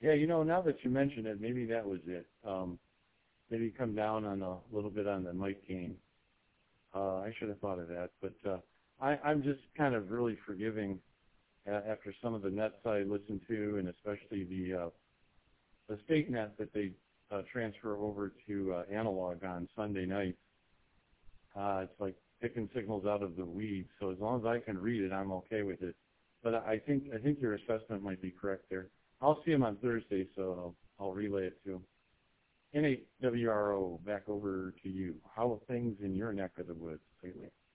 Yeah, now that you mention it, maybe that was it. Maybe come down on a little bit on the mic gain. I should have thought of that, but I'm just kind of really forgiving after some of the nets I listened to, and especially the state net that they transfer over to analog on Sunday nights. It's like picking signals out of the weeds. So as long as I can read it, I'm okay with it. But I think your assessment might be correct there. I'll see him on Thursday, so I'll relay it to him. N8WRO, back over to you. How are things in your neck of the woods lately?